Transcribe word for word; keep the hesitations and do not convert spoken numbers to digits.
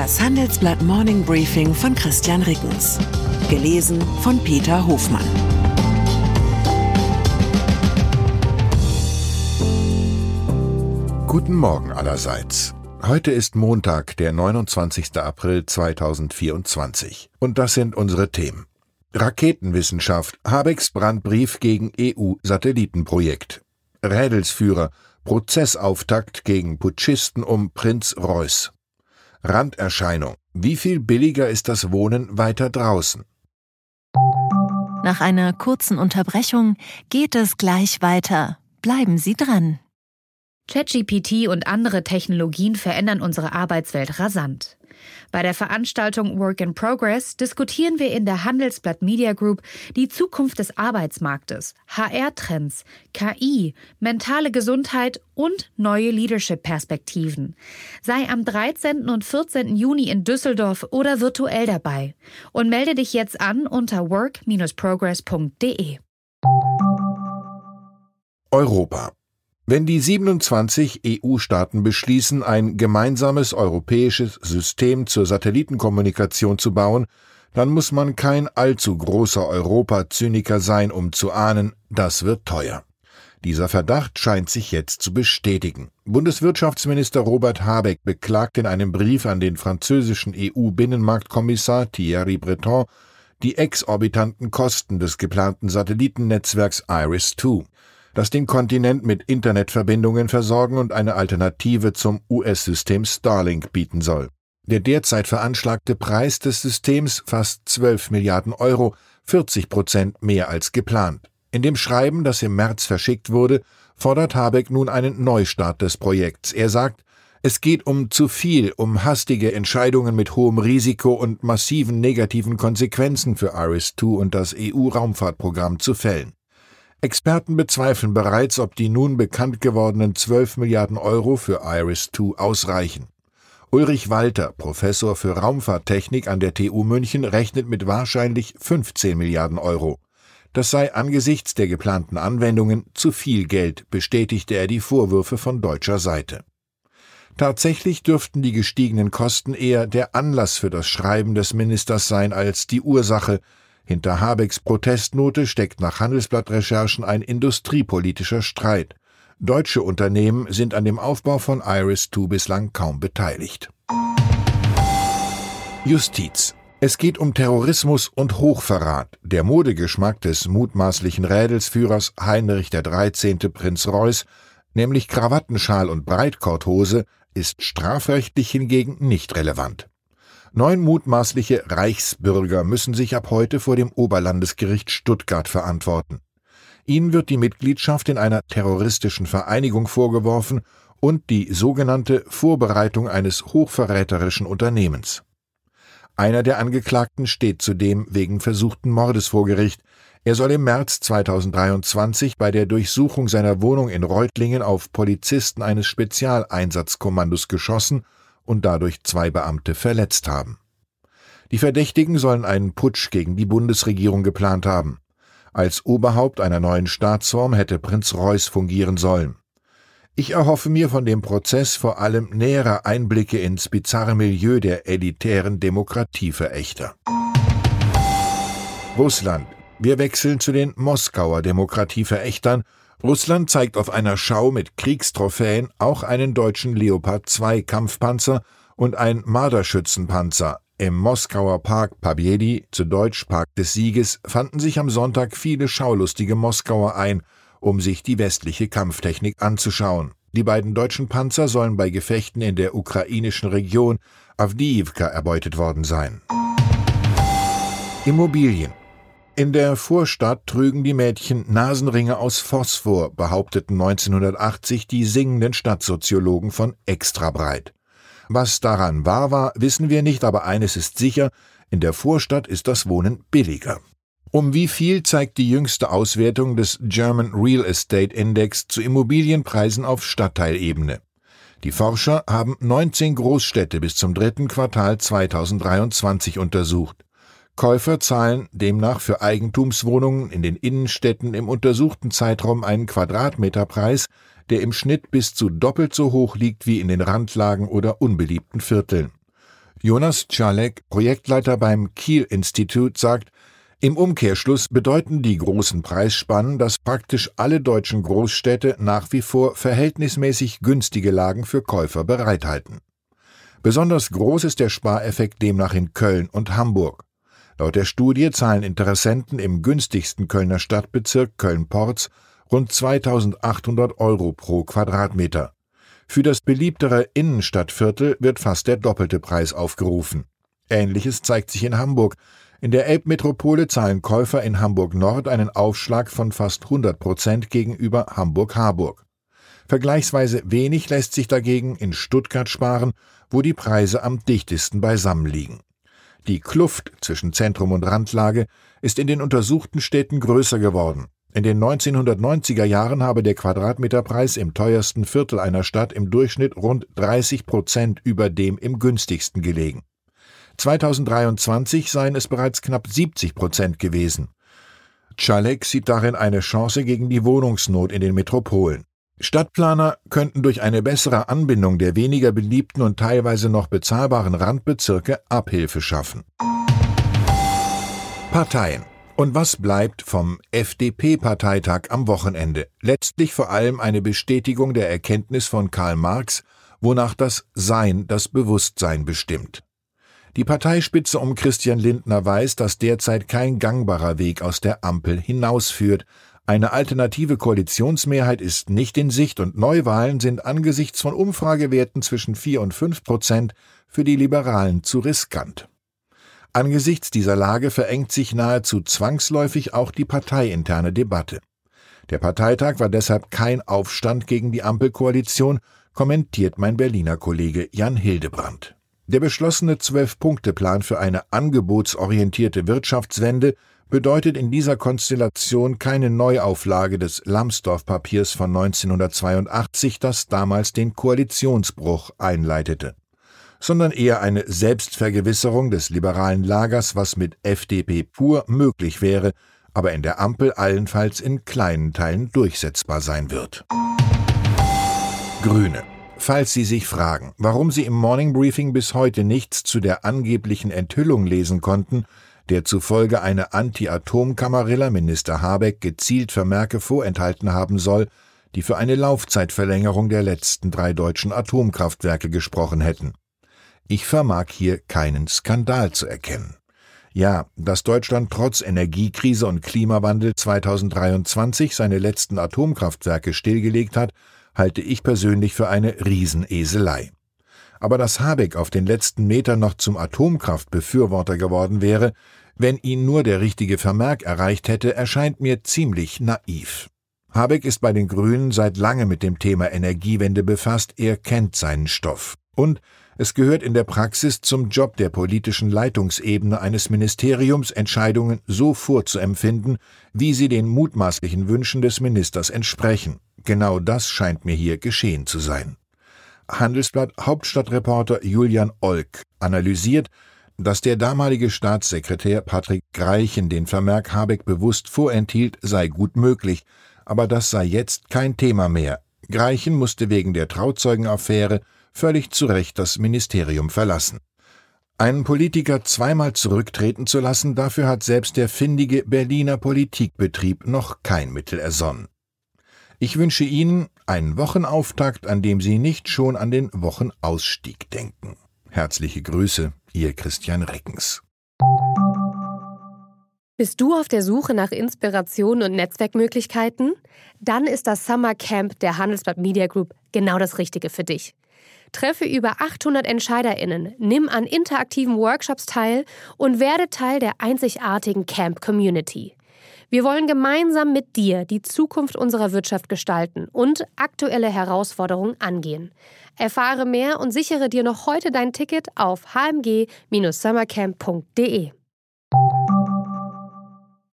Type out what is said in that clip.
Das Handelsblatt Morning Briefing von Christian Rickens. Gelesen von Peter Hofmann. Guten Morgen allerseits. Heute ist Montag, der neunundzwanzigster April zweitausendvierundzwanzig. Und das sind unsere Themen. Raketenwissenschaft, Habecks Brandbrief gegen E U-Satellitenprojekt. Rädelsführer, Prozessauftakt gegen Putschisten um Prinz Reuß. Randerscheinung, wie viel billiger ist das Wohnen weiter draußen? Nach einer kurzen Unterbrechung geht es gleich weiter. Bleiben Sie dran. ChatGPT und andere Technologien verändern unsere Arbeitswelt rasant. Bei der Veranstaltung Work in Progress diskutieren wir in der Handelsblatt Media Group die Zukunft des Arbeitsmarktes, H R-Trends, K I, mentale Gesundheit und neue Leadership-Perspektiven. Sei am dreizehnten und vierzehnten Juni in Düsseldorf oder virtuell dabei und melde dich jetzt an unter work Bindestrich progress punkt de. Europa. Wenn die siebenundzwanzig E U-Staaten beschließen, ein gemeinsames europäisches System zur Satellitenkommunikation zu bauen, dann muss man kein allzu großer Europa-Zyniker sein, um zu ahnen, das wird teuer. Dieser Verdacht scheint sich jetzt zu bestätigen. Bundeswirtschaftsminister Robert Habeck beklagt in einem Brief an den französischen E U-Binnenmarktkommissar Thierry Breton die exorbitanten Kosten des geplanten Satellitennetzwerks IRIS zwei. Das den Kontinent mit Internetverbindungen versorgen und eine Alternative zum U S-System Starlink bieten soll. Der derzeit veranschlagte Preis des Systems fast zwölf Milliarden Euro, vierzig Prozent mehr als geplant. In dem Schreiben, das im März verschickt wurde, fordert Habeck nun einen Neustart des Projekts. Er sagt, es geht um zu viel, um hastige Entscheidungen mit hohem Risiko und massiven negativen Konsequenzen für IRIS zwei und das E U-Raumfahrtprogramm zu fällen. Experten bezweifeln bereits, ob die nun bekannt gewordenen zwölf Milliarden Euro für IRIS zwei ausreichen. Ulrich Walter, Professor für Raumfahrttechnik an der T U München, rechnet mit wahrscheinlich fünfzehn Milliarden Euro. Das sei angesichts der geplanten Anwendungen zu viel Geld, bestätigte er die Vorwürfe von deutscher Seite. Tatsächlich dürften die gestiegenen Kosten eher der Anlass für das Schreiben des Ministers sein als die Ursache. Hinter Habecks Protestnote steckt nach Handelsblatt-Recherchen ein industriepolitischer Streit. Deutsche Unternehmen sind an dem Aufbau von IRIS zwei bislang kaum beteiligt. Justiz. Es geht um Terrorismus und Hochverrat. Der Modegeschmack des mutmaßlichen Rädelsführers Heinrich der dreizehnte Prinz Reuß, nämlich Krawattenschal und Breitkorthose, ist strafrechtlich hingegen nicht relevant. Neun mutmaßliche Reichsbürger müssen sich ab heute vor dem Oberlandesgericht Stuttgart verantworten. Ihnen wird die Mitgliedschaft in einer terroristischen Vereinigung vorgeworfen und die sogenannte Vorbereitung eines hochverräterischen Unternehmens. Einer der Angeklagten steht zudem wegen versuchten Mordes vor Gericht. Er soll im März zweitausenddreiundzwanzig bei der Durchsuchung seiner Wohnung in Reutlingen auf Polizisten eines Spezialeinsatzkommandos geschossen und dadurch zwei Beamte verletzt haben. Die Verdächtigen sollen einen Putsch gegen die Bundesregierung geplant haben. Als Oberhaupt einer neuen Staatsform hätte Prinz Reuß fungieren sollen. Ich erhoffe mir von dem Prozess vor allem nähere Einblicke ins bizarre Milieu der elitären Demokratieverächter. Russland. Wir wechseln zu den Moskauer Demokratieverächtern. Russland zeigt auf einer Schau mit Kriegstrophäen auch einen deutschen Leopard zwei Kampfpanzer und ein Marderschützenpanzer. Im Moskauer Park Pobjedi, zu Deutsch Park des Sieges, fanden sich am Sonntag viele schaulustige Moskauer ein, um sich die westliche Kampftechnik anzuschauen. Die beiden deutschen Panzer sollen bei Gefechten in der ukrainischen Region Awdijiwka erbeutet worden sein. Immobilien. In der Vorstadt trügen die Mädchen Nasenringe aus Phosphor, behaupteten neunzehnhundertachtzig die singenden Stadtsoziologen von Extrabreit. Was daran wahr war, wissen wir nicht, aber eines ist sicher, in der Vorstadt ist das Wohnen billiger. Um wie viel zeigt die jüngste Auswertung des German Real Estate Index zu Immobilienpreisen auf Stadtteilebene. Die Forscher haben neunzehn Großstädte bis zum dritten Quartal zweitausenddreiundzwanzig untersucht. Käufer zahlen demnach für Eigentumswohnungen in den Innenstädten im untersuchten Zeitraum einen Quadratmeterpreis, der im Schnitt bis zu doppelt so hoch liegt wie in den Randlagen oder unbeliebten Vierteln. Jonas Czalek, Projektleiter beim Kiel-Institut, sagt, im Umkehrschluss bedeuten die großen Preisspannen, dass praktisch alle deutschen Großstädte nach wie vor verhältnismäßig günstige Lagen für Käufer bereithalten. Besonders groß ist der Spareffekt demnach in Köln und Hamburg. Laut der Studie zahlen Interessenten im günstigsten Kölner Stadtbezirk Köln-Porz rund zweitausendachthundert Euro pro Quadratmeter. Für das beliebtere Innenstadtviertel wird fast der doppelte Preis aufgerufen. Ähnliches zeigt sich in Hamburg. In der Elbmetropole zahlen Käufer in Hamburg-Nord einen Aufschlag von fast hundert Prozent gegenüber Hamburg-Harburg. Vergleichsweise wenig lässt sich dagegen in Stuttgart sparen, wo die Preise am dichtesten beisammen liegen. Die Kluft zwischen Zentrum und Randlage ist in den untersuchten Städten größer geworden. In den neunzehnhundertneunziger Jahren habe der Quadratmeterpreis im teuersten Viertel einer Stadt im Durchschnitt rund dreißig Prozent über dem im günstigsten gelegen. zweitausenddreiundzwanzig seien es bereits knapp siebzig Prozent gewesen. Czalek sieht darin eine Chance gegen die Wohnungsnot in den Metropolen. Stadtplaner könnten durch eine bessere Anbindung der weniger beliebten und teilweise noch bezahlbaren Randbezirke Abhilfe schaffen. Parteien. Und was bleibt vom F D P-Parteitag am Wochenende? Letztlich vor allem eine Bestätigung der Erkenntnis von Karl Marx, wonach das Sein das Bewusstsein bestimmt. Die Parteispitze um Christian Lindner weiß, dass derzeit kein gangbarer Weg aus der Ampel hinausführt. Eine alternative Koalitionsmehrheit ist nicht in Sicht und Neuwahlen sind angesichts von Umfragewerten zwischen vier und fünf Prozent für die Liberalen zu riskant. Angesichts dieser Lage verengt sich nahezu zwangsläufig auch die parteiinterne Debatte. Der Parteitag war deshalb kein Aufstand gegen die Ampelkoalition, kommentiert mein Berliner Kollege Jan Hildebrandt. Der beschlossene Zwölf-Punkte-Plan für eine angebotsorientierte Wirtschaftswende bedeutet in dieser Konstellation keine Neuauflage des Lambsdorff-Papiers von neunzehnhundertzweiundachtzig, das damals den Koalitionsbruch einleitete, sondern eher eine Selbstvergewisserung des liberalen Lagers, was mit F D P pur möglich wäre, aber in der Ampel allenfalls in kleinen Teilen durchsetzbar sein wird. Grüne. Falls Sie sich fragen, warum Sie im Morning Briefing bis heute nichts zu der angeblichen Enthüllung lesen konnten, der zufolge eine Anti-Atom-Kamarilla Minister Habeck gezielt Vermerke vorenthalten haben soll, die für eine Laufzeitverlängerung der letzten drei deutschen Atomkraftwerke gesprochen hätten. Ich vermag hier keinen Skandal zu erkennen. Ja, dass Deutschland trotz Energiekrise und Klimawandel zweitausenddreiundzwanzig seine letzten Atomkraftwerke stillgelegt hat, halte ich persönlich für eine Rieseneselei. Aber dass Habeck auf den letzten Metern noch zum Atomkraftbefürworter geworden wäre, wenn ihn nur der richtige Vermerk erreicht hätte, erscheint mir ziemlich naiv. Habeck ist bei den Grünen seit lange mit dem Thema Energiewende befasst, er kennt seinen Stoff. Und es gehört in der Praxis zum Job der politischen Leitungsebene eines Ministeriums, Entscheidungen so vorzuempfinden, wie sie den mutmaßlichen Wünschen des Ministers entsprechen. Genau das scheint mir hier geschehen zu sein. Handelsblatt Hauptstadtreporter Julian Olk analysiert, dass der damalige Staatssekretär Patrick Greichen den Vermerk Habeck bewusst vorenthielt, sei gut möglich, aber das sei jetzt kein Thema mehr. Greichen musste wegen der Trauzeugenaffäre völlig zu Recht das Ministerium verlassen. Einen Politiker zweimal zurücktreten zu lassen, dafür hat selbst der findige Berliner Politikbetrieb noch kein Mittel ersonnen. Ich wünsche Ihnen einen Wochenauftakt, an dem Sie nicht schon an den Wochenausstieg denken. Herzliche Grüße, Ihr Christian Reckens. Bist du auf der Suche nach Inspiration und Netzwerkmöglichkeiten? Dann ist das Summer Camp der Handelsblatt Media Group genau das Richtige für dich. Treffe über achthundert EntscheiderInnen, nimm an interaktiven Workshops teil und werde Teil der einzigartigen Camp-Community. Wir wollen gemeinsam mit dir die Zukunft unserer Wirtschaft gestalten und aktuelle Herausforderungen angehen. Erfahre mehr und sichere dir noch heute dein Ticket auf h m g Bindestrich summercamp punkt d e.